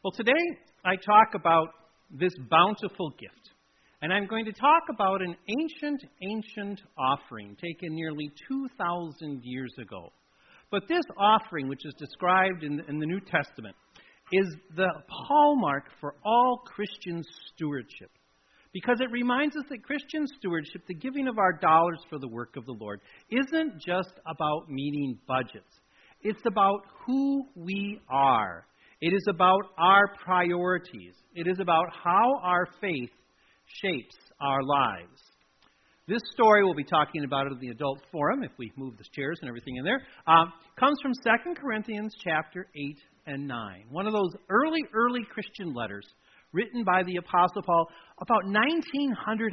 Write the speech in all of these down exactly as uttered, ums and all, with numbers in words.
Well, today I talk about this bountiful gift. And I'm going to talk about an ancient, ancient offering taken nearly two thousand years ago. But this offering, which is described in the, in the New Testament, is the hallmark for all Christian stewardship. Because it reminds us that Christian stewardship, the giving of our dollars for the work of the Lord, isn't just about meeting budgets. It's about who we are. It is about our priorities. It is about how our faith shapes our lives. This story, we'll be talking about it in the adult forum, if we move the chairs and everything in there, um, comes from Second Corinthians chapter eight and nine. One of those early, early Christian letters written by the Apostle Paul about nineteen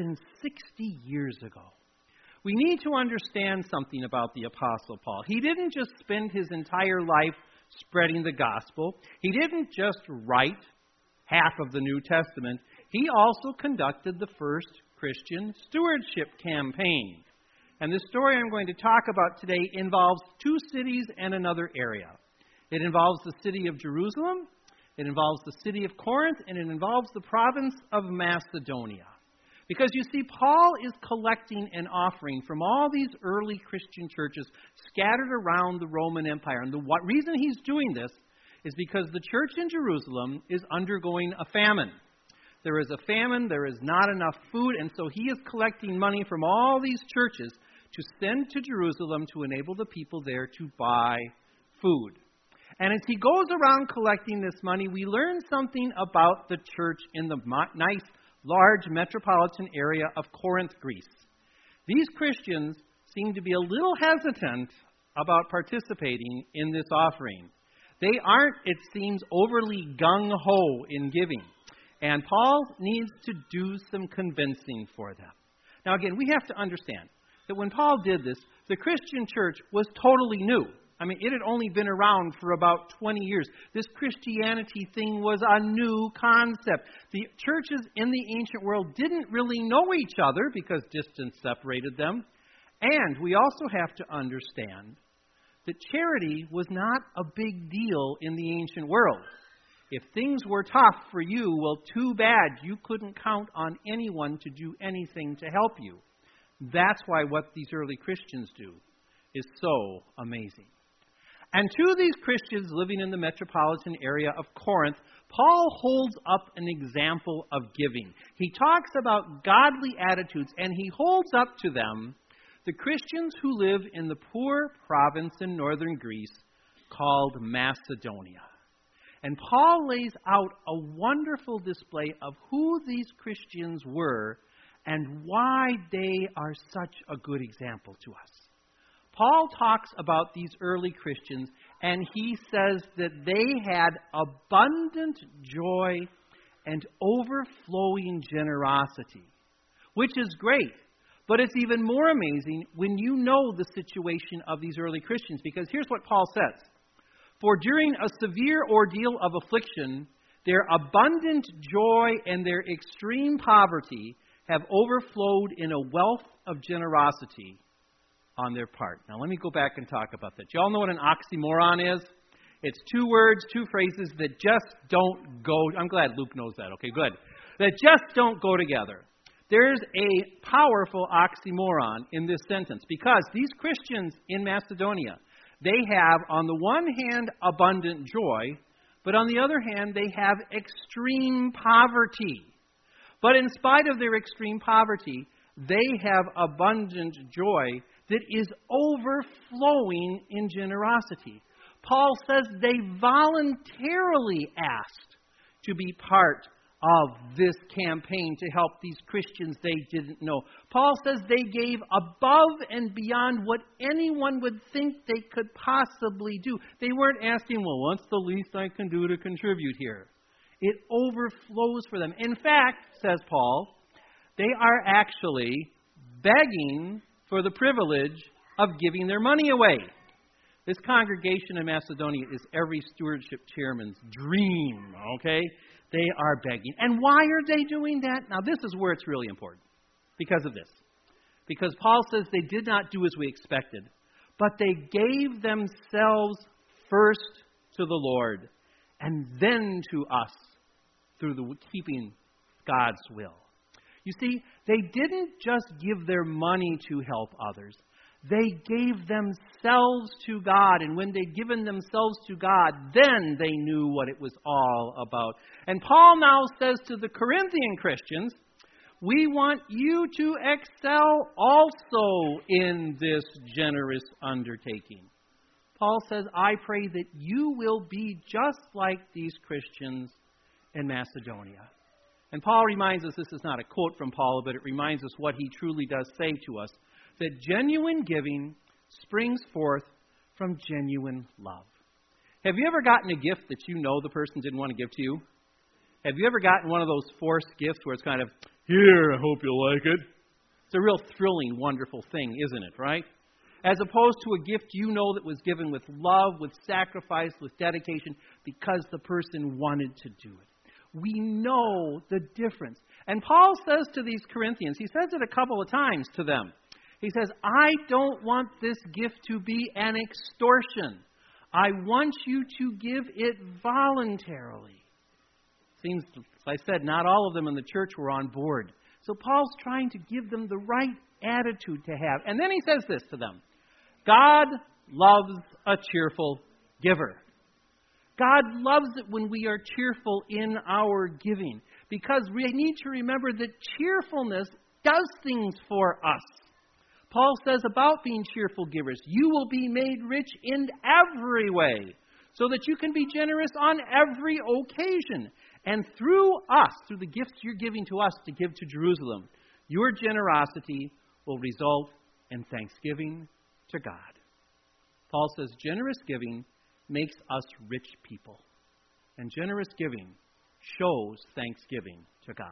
sixty years ago. We need to understand something about the Apostle Paul. He didn't just spend his entire life spreading the gospel. He didn't just write half of the New Testament. He also conducted the first Christian stewardship campaign. And the story I'm going to talk about today involves two cities and another area. It involves the city of Jerusalem, it involves the city of Corinth, and it involves the province of Macedonia. Because you see, Paul is collecting an offering from all these early Christian churches scattered around the Roman Empire. And the what reason he's doing this is because the church in Jerusalem is undergoing a famine. There is a famine, there is not enough food, and so he is collecting money from all these churches to send to Jerusalem to enable the people there to buy food. And as he goes around collecting this money, we learn something about the church in the nice, large metropolitan area of Corinth, Greece. These Christians seem to be a little hesitant about participating in this offering. They aren't, it seems, overly gung-ho in giving. And Paul needs to do some convincing for them. Now again, we have to understand that when Paul did this, the Christian church was totally new. I mean, it had only been around for about twenty years. This Christianity thing was a new concept. The churches in the ancient world didn't really know each other because distance separated them. And we also have to understand that charity was not a big deal in the ancient world. If things were tough for you, well, too bad. You couldn't count on anyone to do anything to help you. That's why what these early Christians do is so amazing. And to these Christians living in the metropolitan area of Corinth, Paul holds up an example of giving. He talks about godly attitudes, and he holds up to them the Christians who live in the poor province in northern Greece called Macedonia. And Paul lays out a wonderful display of who these Christians were and why they are such a good example to us. Paul talks about these early Christians, and he says that they had abundant joy and overflowing generosity, which is great. But it's even more amazing when you know the situation of these early Christians, because here's what Paul says. For during a severe ordeal of affliction, their abundant joy and their extreme poverty have overflowed in a wealth of generosity on their part. Now, let me go back and talk about that. Do you all know what an oxymoron is? It's two words, two phrases that just don't go. I'm glad Luke knows that. Okay, good. That just don't go together. There's a powerful oxymoron in this sentence because these Christians in Macedonia, they have, on the one hand, abundant joy, but on the other hand, they have extreme poverty. But in spite of their extreme poverty, they have abundant joy that is overflowing in generosity. Paul says they voluntarily asked to be part of this campaign to help these Christians they didn't know. Paul says they gave above and beyond what anyone would think they could possibly do. They weren't asking, well, what's the least I can do to contribute here? It overflows for them. In fact, says Paul, they are actually begging for the privilege of giving their money away. This congregation in Macedonia is every stewardship chairman's dream, okay? They are begging. And why are they doing that? Now, this is where it's really important. Because of this. Because Paul says they did not do as we expected, but they gave themselves first to the Lord and then to us through the keeping God's will. You see, they didn't just give their money to help others. They gave themselves to God. And when they'd given themselves to God, then they knew what it was all about. And Paul now says to the Corinthian Christians, we want you to excel also in this generous undertaking. Paul says, I pray that you will be just like these Christians in Macedonia. And Paul reminds us, this is not a quote from Paul, but it reminds us what he truly does say to us, that genuine giving springs forth from genuine love. Have you ever gotten a gift that you know the person didn't want to give to you? Have you ever gotten one of those forced gifts where it's kind of, here, I hope you'll like it? It's a real thrilling, wonderful thing, isn't it, right? As opposed to a gift you know that was given with love, with sacrifice, with dedication, because the person wanted to do it. We know the difference. And Paul says to these Corinthians, he says it a couple of times to them. He says, I don't want this gift to be an extortion. I want you to give it voluntarily. Seems, as I said, not all of them in the church were on board. So Paul's trying to give them the right attitude to have. And then he says this to them. God loves a cheerful giver. God loves it when we are cheerful in our giving, because we need to remember that cheerfulness does things for us. Paul says about being cheerful givers, you will be made rich in every way, so that you can be generous on every occasion. And through us, through the gifts you're giving to us to give to Jerusalem, your generosity will result in thanksgiving to God. Paul says generous giving makes us rich people. And generous giving shows thanksgiving to God.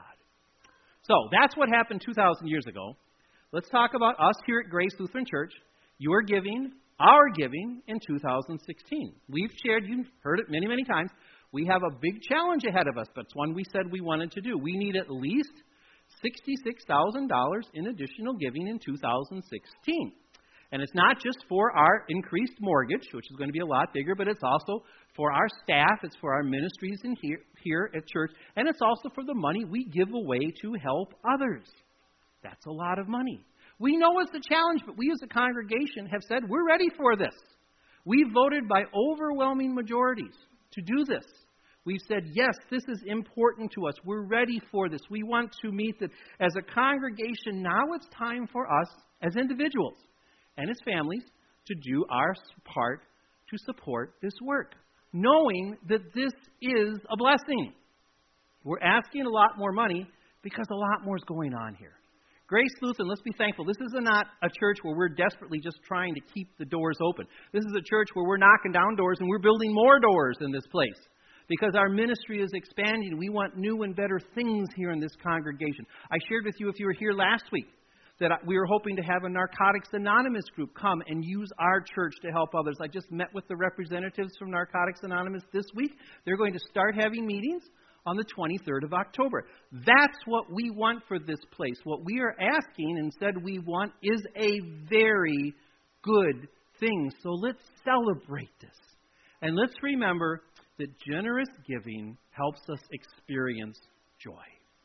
So, that's what happened two thousand years ago. Let's talk about us here at Grace Lutheran Church. Your giving, our giving in two thousand sixteen. We've shared, you've heard it many, many times. We have a big challenge ahead of us, but it's one we said we wanted to do. We need at least sixty-six thousand dollars in additional giving in two thousand sixteen. And it's not just for our increased mortgage, which is going to be a lot bigger, but it's also for our staff, it's for our ministries in here, here at church, and it's also for the money we give away to help others. That's a lot of money. We know it's a challenge, but we as a congregation have said we're ready for this. We voted by overwhelming majorities to do this. We've said, yes, this is important to us. We're ready for this. We want to meet that as a congregation. Now it's time for us as individuals and as families to do our part to support this work, knowing that this is a blessing. We're asking a lot more money because a lot more is going on here. Grace Lutheran, let's be thankful. This is not a church where we're desperately just trying to keep the doors open. This is a church where we're knocking down doors and we're building more doors in this place because our ministry is expanding. We want new and better things here in this congregation. I shared with you, if you were here last week, that we were hoping to have a Narcotics Anonymous group come and use our church to help others. I just met with the representatives from Narcotics Anonymous this week. They're going to start having meetings on the twenty-third of October. That's what we want for this place. What we are asking and said we want is a very good thing. So let's celebrate this. And let's remember that generous giving helps us experience joy.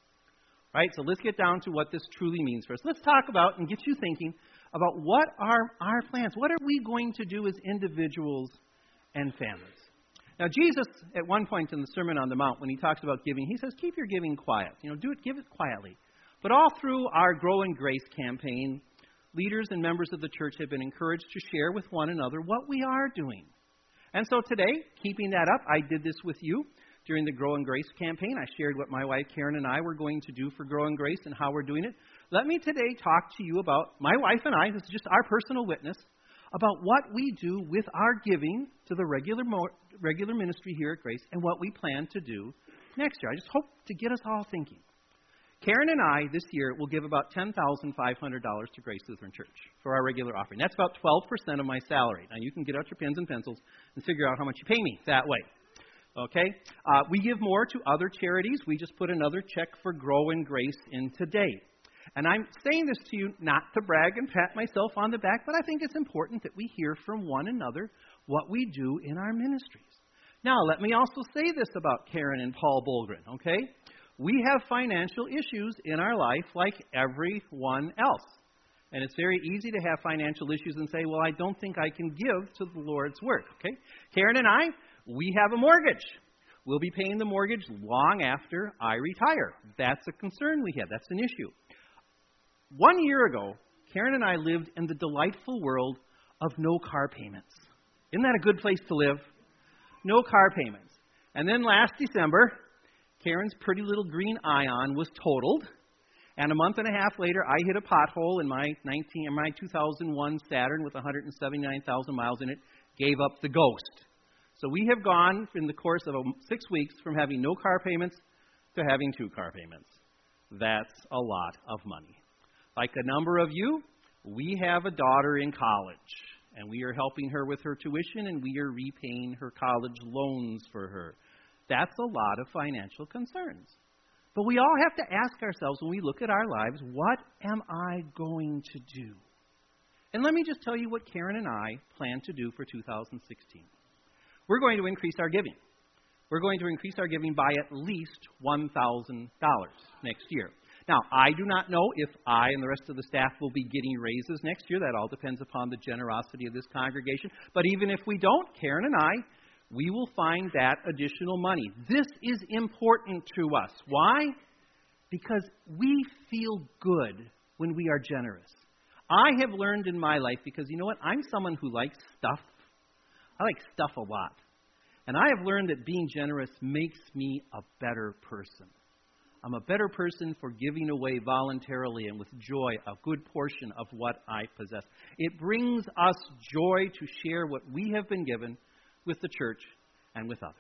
Right? So let's get down to what this truly means for us. Let's talk about and get you thinking about what are our plans. What are we going to do as individuals and families? Now, Jesus, at one point in the Sermon on the Mount, when he talks about giving, he says, keep your giving quiet. You know, do it, give it quietly. But all through our Grow in Grace campaign, leaders and members of the church have been encouraged to share with one another what we are doing. And so today, keeping that up, I did this with you during the Grow in Grace campaign. I shared what my wife Karen and I were going to do for Grow in Grace and how we're doing it. Let me today talk to you about my wife and I, this is just our personal witness, about what we do with our giving to the regular mo- regular ministry here at Grace and what we plan to do next year. I just hope to get us all thinking. Karen and I, this year, will give about ten thousand five hundred dollars to Grace Lutheran Church for our regular offering. That's about twelve percent of my salary. Now, you can get out your pens and pencils and figure out how much you pay me that way. Okay? Uh, we give more to other charities. We just put another check for Grow in Grace in today. And I'm saying this to you not to brag and pat myself on the back, but I think it's important that we hear from one another what we do in our ministries. Now, let me also say this about Karen and Paul Bolgren, okay? We have financial issues in our life like everyone else. And it's very easy to have financial issues and say, well, I don't think I can give to the Lord's work, okay? Karen and I, we have a mortgage. We'll be paying the mortgage long after I retire. That's a concern we have. That's an issue. One year ago, Karen and I lived in the delightful world of no car payments. Isn't that a good place to live? No car payments. And then last December, Karen's pretty little green Ion was totaled. And a month and a half later, I hit a pothole in my nineteen, in my two thousand one Saturn with one hundred seventy-nine thousand miles in it, gave up the ghost. So we have gone, in the course of six weeks, from having no car payments to having two car payments. That's a lot of money. Like a number of you, we have a daughter in college, and we are helping her with her tuition, and we are repaying her college loans for her. That's a lot of financial concerns. But we all have to ask ourselves when we look at our lives, what am I going to do? And let me just tell you what Karen and I plan to do for two thousand sixteen. We're going to increase our giving. We're going to increase our giving by at least one thousand dollars next year. Now, I do not know if I and the rest of the staff will be getting raises next year. That all depends upon the generosity of this congregation. But even if we don't, Karen and I, we will find that additional money. This is important to us. Why? Because we feel good when we are generous. I have learned in my life, because you know what? I'm someone who likes stuff. I like stuff a lot. And I have learned that being generous makes me a better person. I'm a better person for giving away voluntarily and with joy a good portion of what I possess. It brings us joy to share what we have been given with the church and with others.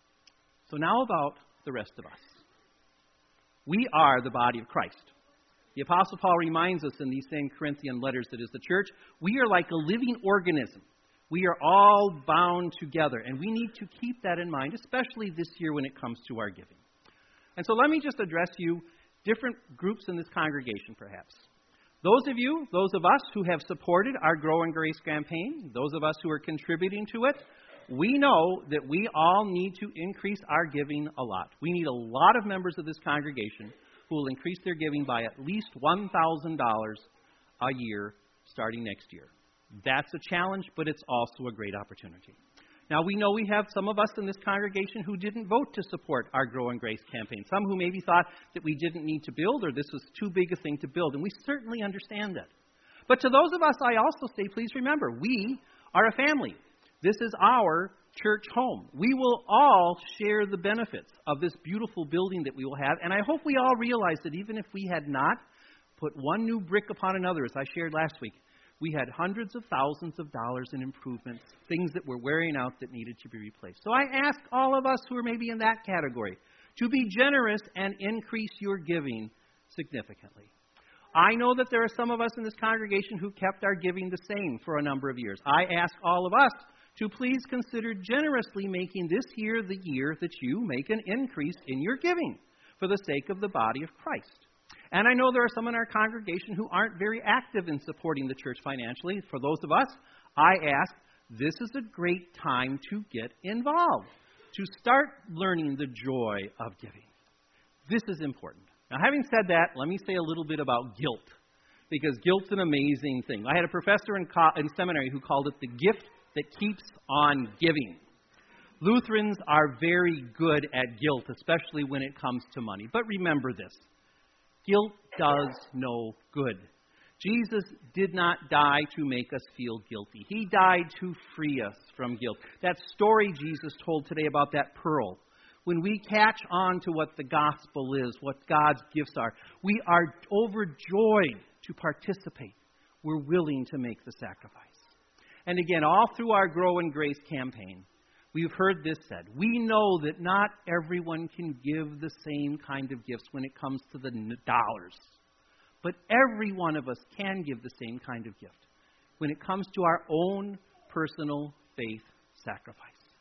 So now about the rest of us. We are the body of Christ. The Apostle Paul reminds us in these same Corinthian letters that as the church, we are like a living organism. We are all bound together, and we need to keep that in mind, especially this year when it comes to our giving. And so let me just address you, different groups in this congregation perhaps. Those of you, those of us who have supported our Grow in Grace campaign, those of us who are contributing to it, we know that we all need to increase our giving a lot. We need a lot of members of this congregation who will increase their giving by at least one thousand dollars a year starting next year. That's a challenge, but it's also a great opportunity. Now, we know we have some of us in this congregation who didn't vote to support our Grow in Grace campaign. Some who maybe thought that we didn't need to build or this was too big a thing to build, and we certainly understand that. But to those of us, I also say, please remember, we are a family. This is our church home. We will all share the benefits of this beautiful building that we will have, and I hope we all realize that even if we had not put one new brick upon another, as I shared last week, we had hundreds of thousands of dollars in improvements, things that were wearing out that needed to be replaced. So I ask all of us who are maybe in that category to be generous and increase your giving significantly. I know that there are some of us in this congregation who kept our giving the same for a number of years. I ask all of us to please consider generously making this year the year that you make an increase in your giving for the sake of the body of Christ. And I know there are some in our congregation who aren't very active in supporting the church financially. For those of us, I ask, this is a great time to get involved, to start learning the joy of giving. This is important. Now, having said that, let me say a little bit about guilt, because guilt's an amazing thing. I had a professor in, co- in seminary who called it the gift that keeps on giving. Lutherans are very good at guilt, especially when it comes to money. But remember this. Guilt does no good. Jesus did not die to make us feel guilty. He died to free us from guilt. That story Jesus told today about that pearl, when we catch on to what the gospel is, what God's gifts are, we are overjoyed to participate. We're willing to make the sacrifice. And again, all through our Grow in Grace campaign, we've heard this said. We know that not everyone can give the same kind of gifts when it comes to the dollars. But every one of us can give the same kind of gift when it comes to our own personal faith sacrifice.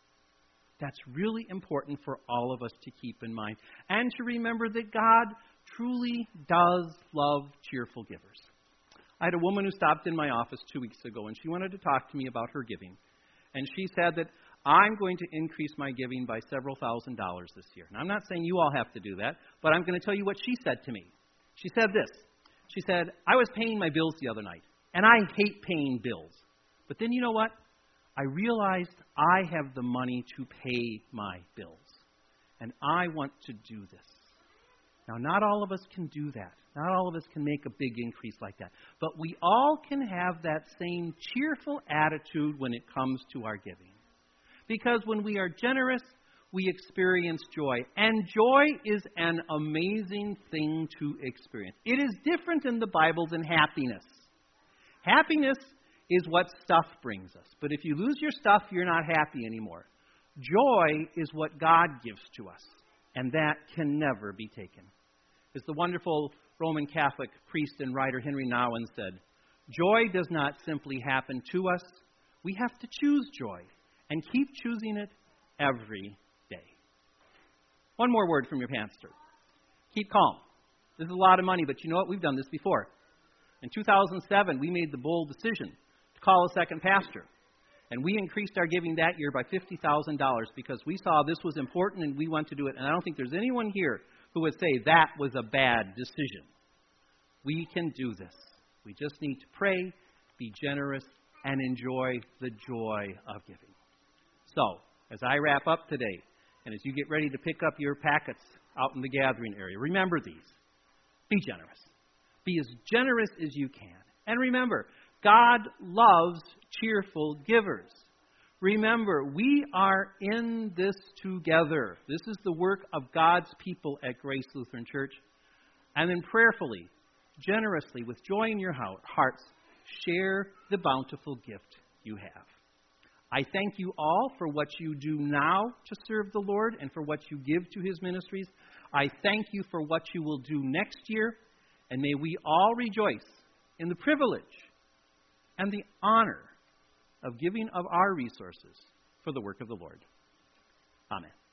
That's really important for all of us to keep in mind. And to remember that God truly does love cheerful givers. I had a woman who stopped in my office two weeks ago, and she wanted to talk to me about her giving. And she said that I'm going to increase my giving by several thousand dollars this year. And I'm not saying you all have to do that, but I'm going to tell you what she said to me. She said this. She said, I was paying my bills the other night, and I hate paying bills. But then you know what? I realized I have the money to pay my bills, and I want to do this. Now, not all of us can do that. Not all of us can make a big increase like that. But we all can have that same cheerful attitude when it comes to our giving. Because when we are generous, we experience joy. And joy is an amazing thing to experience. It is different in the Bible than happiness. Happiness is what stuff brings us. But if you lose your stuff, you're not happy anymore. Joy is what God gives to us. And that can never be taken. As the wonderful Roman Catholic priest and writer Henry Nouwen said, joy does not simply happen to us. We have to choose joy and keep choosing it every day. One more word from your pastor. Keep calm. This is a lot of money, but you know what? We've done this before. In two thousand seven, we made the bold decision to call a second pastor. And we increased our giving that year by fifty thousand dollars because we saw this was important and we want to do it. And I don't think there's anyone here who would say that was a bad decision. We can do this. We just need to pray, be generous, and enjoy the joy of giving. So, as I wrap up today, and as you get ready to pick up your packets out in the gathering area, remember these. Be generous. Be as generous as you can. And remember, God loves cheerful givers. Remember, we are in this together. This is the work of God's people at Grace Lutheran Church. And then prayerfully, generously, with joy in your hearts, share the bountiful gift you have. I thank you all for what you do now to serve the Lord and for what you give to His ministries. I thank you for what you will do next year. And may we all rejoice in the privilege and the honor of giving of our resources for the work of the Lord. Amen.